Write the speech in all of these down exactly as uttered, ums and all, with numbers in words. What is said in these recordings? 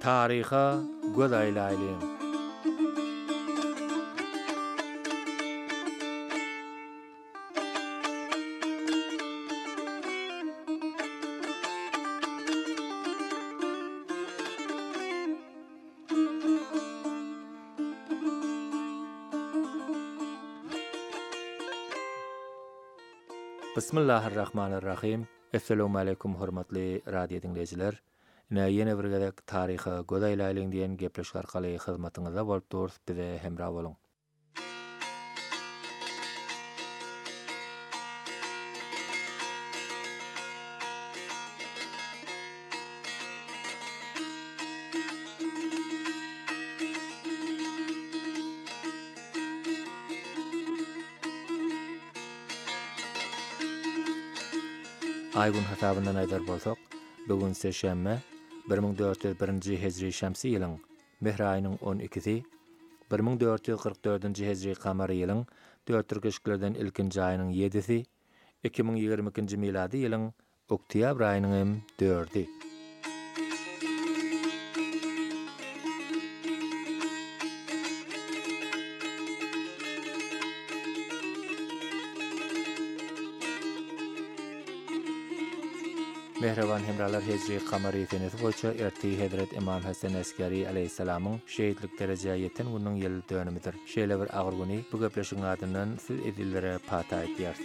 Tariha Godaylaylığın. Bismillahirrahmanirrahim. Assalamu alaykum hormatly radio dinleyijiler. Ine ýene bir gezek taryhy Godaylaýlyň diýen gepleş arkaly hyzmatyňyza bolup durýar, bize hemra boluň. Aýgun hasabyndan aýdar bolsak, bugün seşembe bir ming dört ýüz birinji hijri şämsi ýylyň mehr aýynyň on ikisi, bir ming dört ýüz kırk dördünji hijri kamary ýylyň dört türküşlerden ilkinji aýynyň ýedisi, iki ming ýygrimi ikinji miladi ýylyň oktýabr aýynyň dördi. Mehreban hemralar hijri kamary senesi boýunça erti Hazrat Imam Hasan Askari aleyhissalamyň şeýitlik derejäge ýeten günüň ýyl dönümidir. Şeýle bir agyr güni bu gepleşiň adyndan siz edillere pata aýtýar.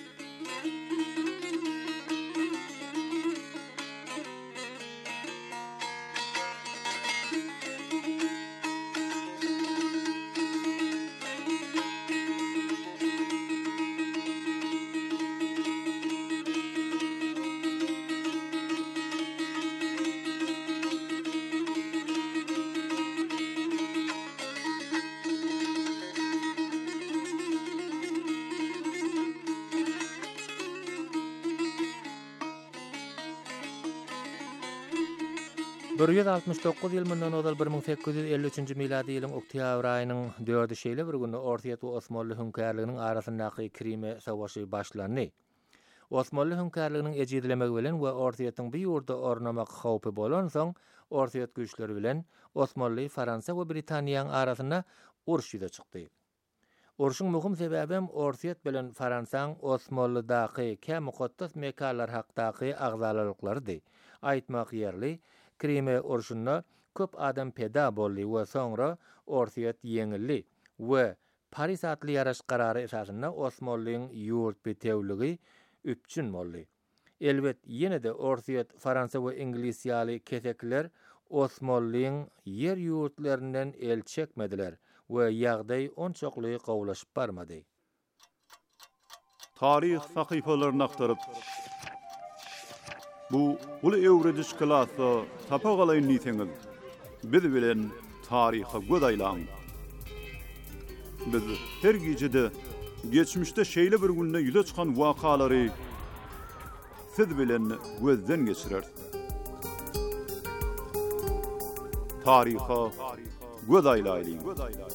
bir ýüz altymyş dokuz ýyl mundan ozal bir ming sekiz ýüz elli üçinji miladi ýylyň oktýabr aýynyň dördi şeýle bir günde Orsiýet we Osmanly hünkärliginiň arasyndaky Krime savaşy başlandy. Osmanly hünkärliginiň ejizlemegi bilen we Orsiýetiň bir ýurda ornamak howpy bolan soň Orsiýet güýçleri bilen Osmanly, Fransa we Britaniýanyň arasynda uruş ýüze çykdy. Uruşyň möhüm sebebi Orsiýet bilen Fransaň Osmanlydaky kä mukaddas mekanlar hakdaky agzalalyklary. Aýtmak ýerli, Krime uruşunda köp adam peda boldy we soňra Orsiýet ýeňildi we Paris atly ýaraş karary esasynda Osmanlyň ýurt betewligi üpçün boldy. Elbet ýene-de Orsiýet, Fransa we Ingliz ýaly kesekler Osmanlyň ýer ýurtlarynyň el çekmediler we ýagdaý onçokly gowlaşyp barmady. Tarih sahypalaryny aktaryp bu ulu öwrediş klasy tapagalayın niýetiňiz. Biz bilen taryha Godaylaň. Biz her gejede geçmişde şeýle bir günde ýüze çykan wakalary siz bilen gözden geçirer. Taryha Godaylaýlyň.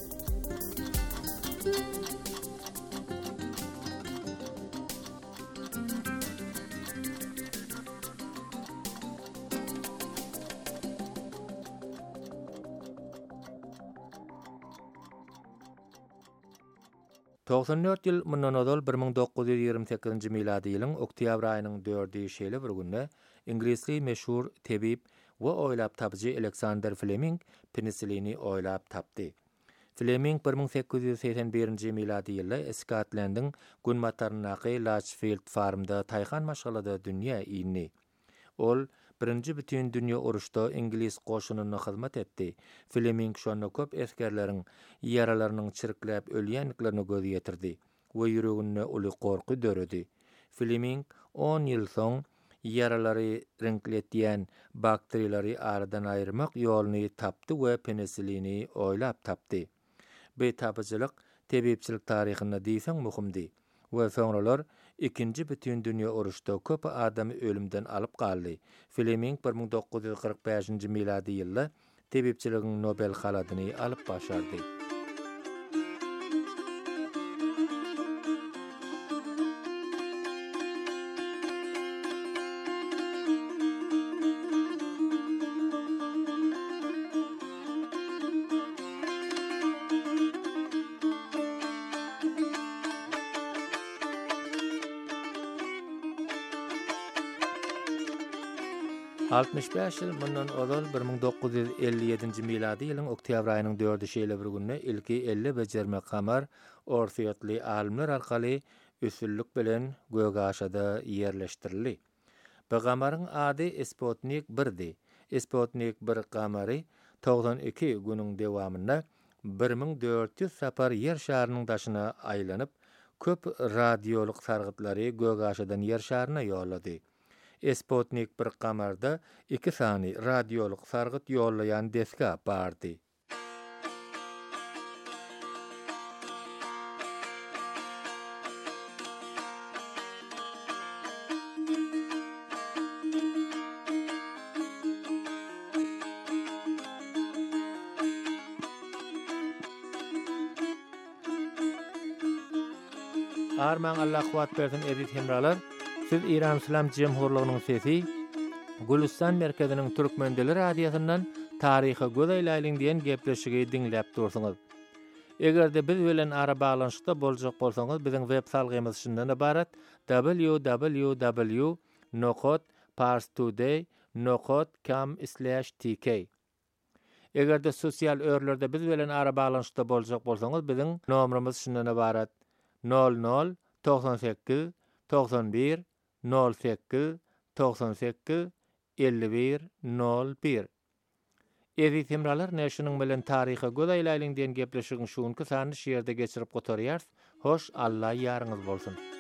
doksan dört ýyl mundan ozal bir ming dokuz ýüz ýygrimi sekizinji miladi ýylyň oktýabr aýynyň dördi şeýle bir günde Inglizli meşhur tebip we oýlap tapjy Alexander Fleming penisilini oýlap tapdy. Fleming bir ming sekiz ýüz seksen birinji miladi ýylda Skotlandyň Gunmatarnaky Latchfield farmda taýhan maşgalada dünýä ýyny. Ol birinji bütün dünýä uruşda İngiliz goşunyna hyzmat etdi. Fleming şonu köp eskerleriň ýaralarynyň çirkläp ölýänliklerini gözi ýetirdi we ýüregine uly gorky döredi. Fleming on ýyl soň ýaralary renkletýän bakteriýalary aradan aýyrmak ýoluny tapdy we penisilini oýlap tapdy. Bu tapyjylyk tebipçilik taryhynda diýsem muhimdi. We soňralar ikinji bütün dünýä uruşda köp adam ölümden alyp galdy. Fleming bir ming dokuz ýüz kırk beşinji miladi ýylda tebipçiligiň Nobel haladyny alyp başardy. altmış beş ýyl mundan ozal bir ming dokuz ýüz elli ýedinji milady ýylyň oktyabr aýynyň dördü şeýle bir günne ilki elli bejerme kamar orsiýatly alimler arkaly üsüllük bilen Gögaşada ýerleşdirildi. Bu kamaryň ady Sputnik birdi. Sputnik bir kamary doksan iki günüň dewamynda bir ming dört ýüz sapar ýer şarynyň daşyna aýlanyp köp radioluk sargytlary Gögaşadan ýer şaryna ýollady. Sputnik bir kamarda iki sany radioluk sargyt ýollaýan deska bardy. Arman Allah kuwat bersin edit hemralar. Siz İran İslam Cemhurluğunyň sesi, Gülistan merkeziniň Türkmendeli radiosyndan taryhy göz aýlaýlyň diýen gepleşigi diňläp dursaňyz. Egerde biz bilen ara baglanyşda boljak bolsaňyz, biziň web salgymyz şundan ibarat: w w w nokta parstoday nokta com slash t k. Egerde sosial örlerde biz bilen ara baglanyşda boljak bolsaňyz, biziň nomerimiz şundan ibarat: nol nol doksan sekiz doksan bir nol sekiz doksan sekiz elli bir nol bir. Ezi temralar näşiniň bilen taryhy göz aýlaýlyň diýen gepleşigiň şuňky sany şeýerde geçirip gotarýars. Hoş, Allah ýarynız bolsun.